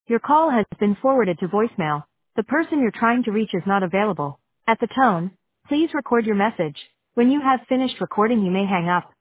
Your call has been forwarded to voicemail. The person you're trying to reach is not available. At the tone, please record your message. When you have finished recording, you may hang up.